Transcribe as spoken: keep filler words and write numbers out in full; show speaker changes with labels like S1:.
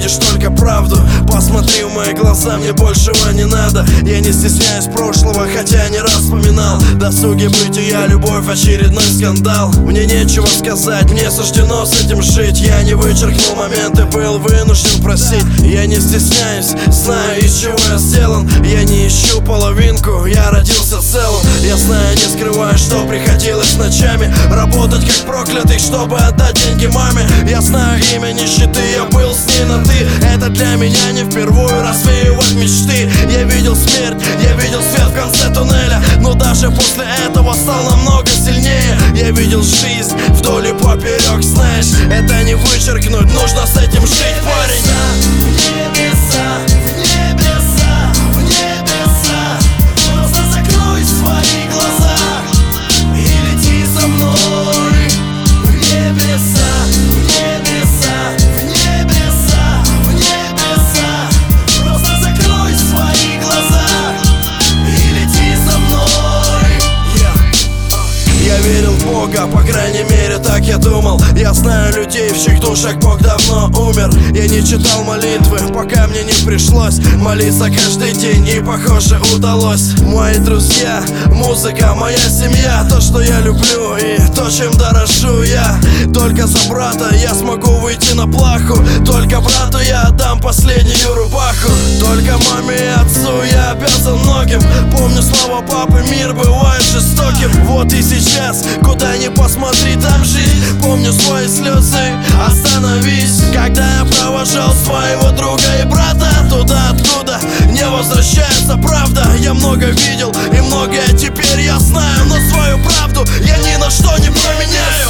S1: видишь только правду. Посмотри в мои глаза, мне большего не надо. Я не стесняюсь прошлого, хотя не раз вспоминал. Досуги бытия, любовь, очередной скандал. Мне нечего сказать, мне суждено с этим жить. Я не вычеркнул моменты, был вынужден просить. Я не стесняюсь, знаю, из чего я сделан. Я не ищу половинку, я родился целым. Я знаю, не скрываю, что приходилось ночами работать как проклятый, чтобы отдать деньги маме. Я знаю имя нищеты, я был с ней на ты. Это для меня не впервые развеивать мечты. Я видел смерть, я видел свет в конце туннеля, но даже после этого стал намного сильнее. Я видел жизнь вдоль и поперек, знаешь, это не вычеркнуть, нужно с этим жить, парень.
S2: В небеса, в небеса, в небеса. Просто закрой свои глаза и лети за мной. В небеса, в небеса, в небеса, в небеса. Просто закрой свои глаза и лети за мной.
S1: Я верил в Бога, по крайней мере так я думал. Я знаю людей, в чьих душах Бог давно умер. Я не читал молитвы, пока мне не пришлось молиться каждый день, и похоже удалось. Мои друзья, музыка, моя семья, то, что я люблю и то, чем дорожу я. Только за брата я смогу выйти на плаху, только брату я отдам последнюю рубаху. Только маме и отцу я обязан многим. Помню слова папы, мир бывает жестоким. Вот и сейчас, куда ни посмотри, там жизнь. Помню свои слезы, остановись, когда я провожал своего друга и брата туда, откуда не возвращается правда. Я много видел и многое теперь я знаю, но свою правду я ни на что не променяю.